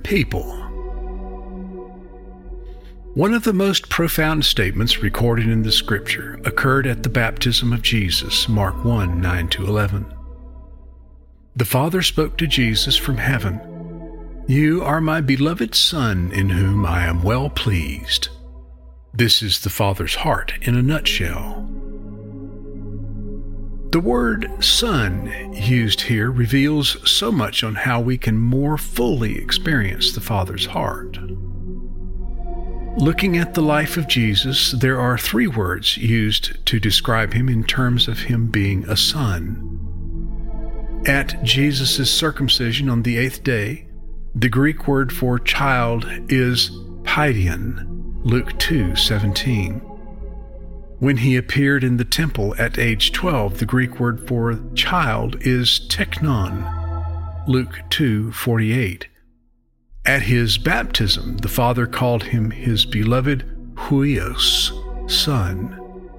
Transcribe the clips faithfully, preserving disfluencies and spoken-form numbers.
people. One of the most profound statements recorded in the Scripture occurred at the baptism of Jesus, Mark one, nine to eleven. The Father spoke to Jesus from heaven, "You are my beloved Son, in whom I am well pleased." This is the Father's heart in a nutshell. The word Son used here reveals so much on how we can more fully experience the Father's heart. Looking at the life of Jesus, there are three words used to describe him in terms of him being a son. At Jesus' circumcision on the eighth day, the Greek word for child is paidion, Luke two seventeen. When he appeared in the temple at age twelve, the Greek word for child is teknon, Luke two forty-eight. At his baptism, the Father called him his beloved huios, Son.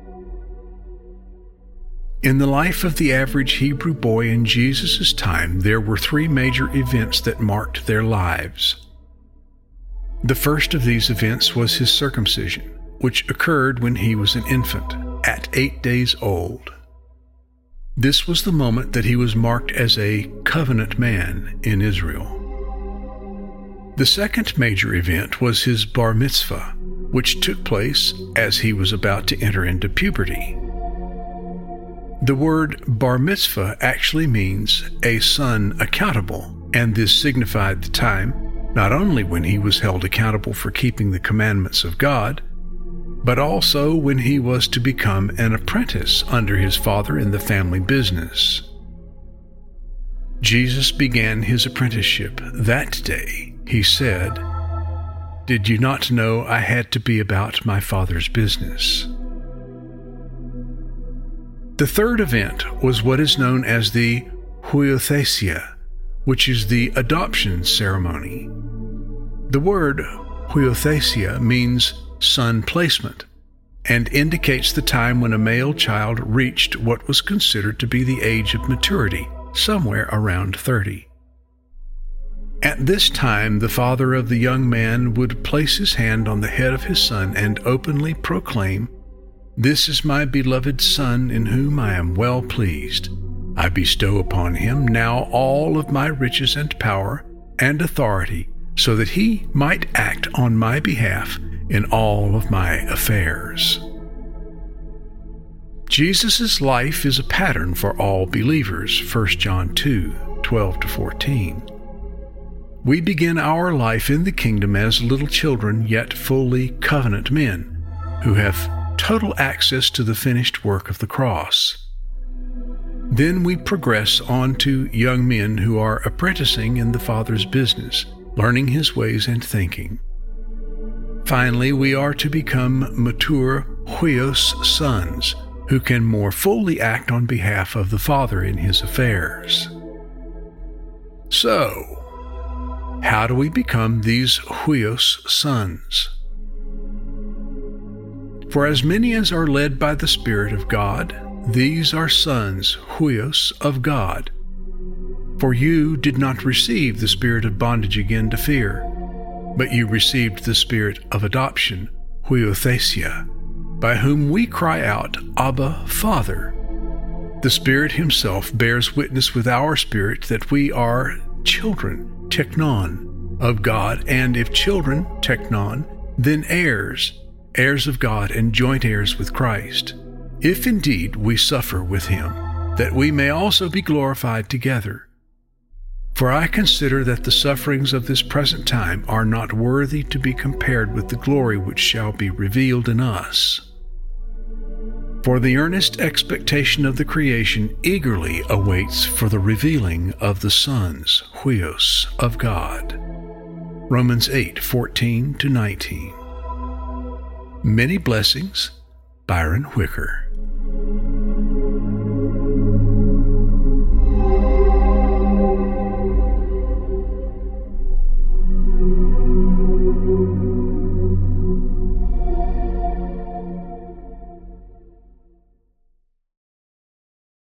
In the life of the average Hebrew boy in Jesus' time, there were three major events that marked their lives. The first of these events was his circumcision, which occurred when he was an infant, at eight days old. This was the moment that he was marked as a covenant man in Israel. The second major event was his bar mitzvah, which took place as he was about to enter into puberty. The word bar mitzvah actually means a son accountable, and this signified the time not only when he was held accountable for keeping the commandments of God, but also when he was to become an apprentice under his father in the family business. Jesus began his apprenticeship that day. He said, "Did you not know I had to be about my Father's business?" The third event was what is known as the huiothesia, which is the adoption ceremony. The word huiothesia means son placement and indicates the time when a male child reached what was considered to be the age of maturity, somewhere around thirty. At this time, the father of the young man would place his hand on the head of his son and openly proclaim, "This is my beloved Son, in whom I am well pleased. I bestow upon him now all of my riches and power and authority, so that he might act on my behalf in all of my affairs." Jesus' life is a pattern for all believers, First John two, twelve to fourteen. We begin our life in the kingdom as little children, yet fully covenant men, who have total access to the finished work of the cross. Then we progress on to young men who are apprenticing in the Father's business, learning his ways and thinking. Finally, we are to become mature huios sons, who can more fully act on behalf of the Father in his affairs. So, how do we become these huios sons? For as many as are led by the Spirit of God, these are sons, huios, of God. For you did not receive the spirit of bondage again to fear, but you received the spirit of adoption, huiothesia, by whom we cry out, Abba, Father. The Spirit himself bears witness with our spirit that we are children, teknon, of God, and if children, teknon, then heirs, heirs of God and joint heirs with Christ, if indeed we suffer with him, that we may also be glorified together. For I consider that the sufferings of this present time are not worthy to be compared with the glory which shall be revealed in us. For the earnest expectation of the creation eagerly awaits for the revealing of the sons, huios, of God. Romans eight, fourteen to nineteen. Many blessings, Byron Whicker.